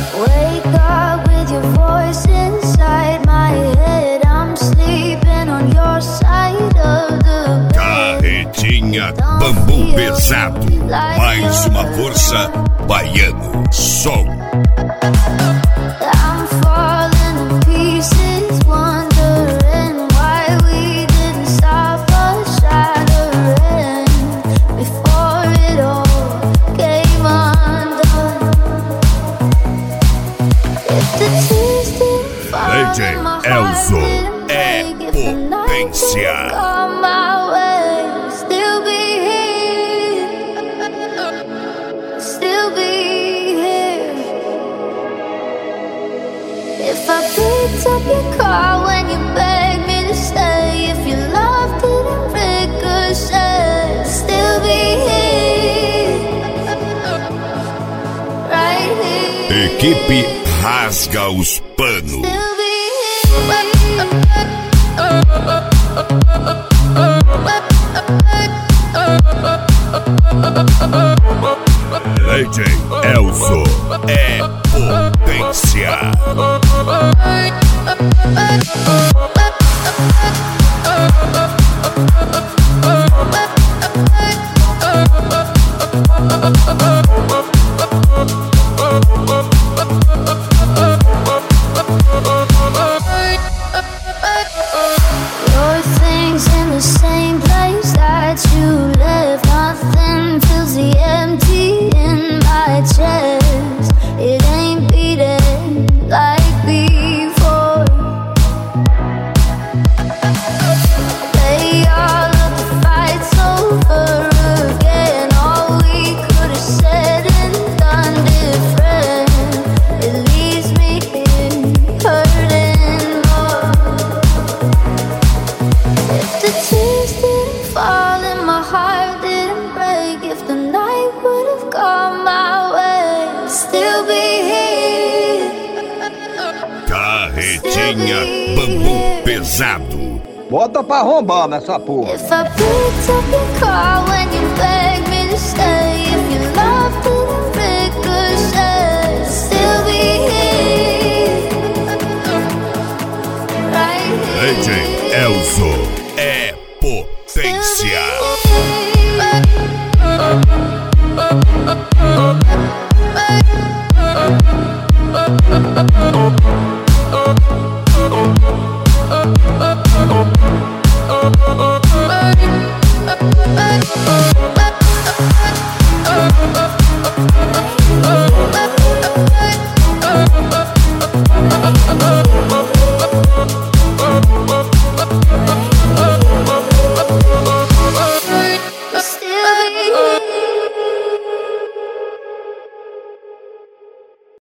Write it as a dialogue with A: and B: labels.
A: Wake up with your voice inside my head. I'm sleeping on your side of the bed.
B: Carretinha Bambu Pesado. Mais uma força, Baiano Som.
A: I'm falling to pieces, wondering why we didn't stop us shattering before it all came undone. If the tears didn't fall
B: DJ
A: in my heart,
B: Elzo
A: didn't
B: é
A: break, if the night
B: potência.
A: would've come my way, still be here, still be here. If I picked up your call when you begged me to stay, if your love didn't ricochet, still be here, right here.
B: Equipe Rasga os Panos.
A: Still be
B: DJ Elzo é potência.
A: your things in the same place that you left. Nothing fills the empty in my chest. It ain't beating like before. Play all of the fights over again. All we could have said and done different. It leaves me here hurting more. If the tears didn't fall and my heart didn't break, if the night would have gone my way, still be here.
B: Carretinha Bambu Pesado.
C: Bota pra arrombar nessa porra.
A: If I picked up your call